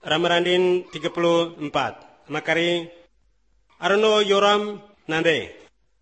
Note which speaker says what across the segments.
Speaker 1: Ramarandin 34. Makari Arno Yoram nande.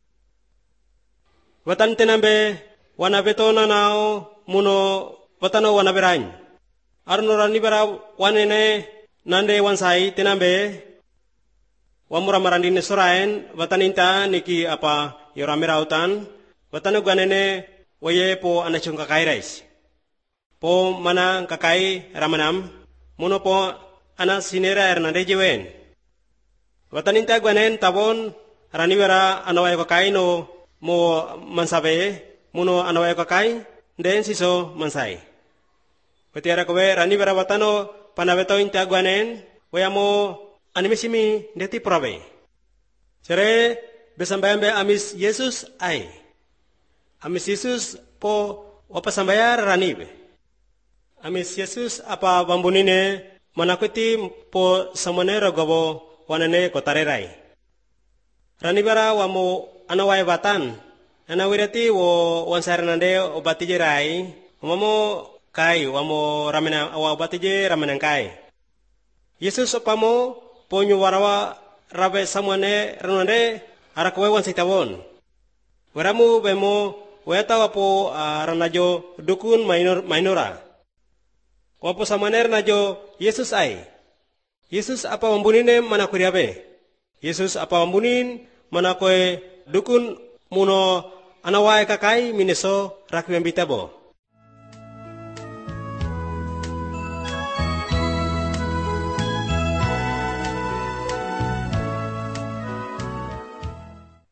Speaker 1: Watan tenambe wanabeto nanao muno watano wanaberain. Arno ranibara wanene nande wansai tenambe wamura marandin soraen wataninta niki apa yoramerautan watano ganene waye po anachung kakairais. Po mana kakai ramanam muno po ana sinera ernande jewen. Wataninta gwanen tabon ranibara anaway kakai no mo mansabe muno anaway kakai den siso mansai. Watiara kowe ranibara watano panabeto inta gwanen wayamo animisimi deti probe. Sere besambayambe amis Yesus ai. Amis Yesus po wapasambayar ranibe. Amis Yesus apa bambunine manakuti po samonero gobo wanane kotarerai. Ranibara wamo anawai batan. Anawirati wo wansarnande obatije rai. Wamo kai wamo ramena obatije ramenang kai. Yesus opamo ponyo warawa rabe samone renonde arakwe wansitawon. Waramu bemo weta wapo ranajo dukun mainora. Wapo samaner najo Yesus ai. Yesus apa wambunine manakuriabe. Yesus apa wambunin manakwe dukun muno anawai kakai mineso rakwembitabo.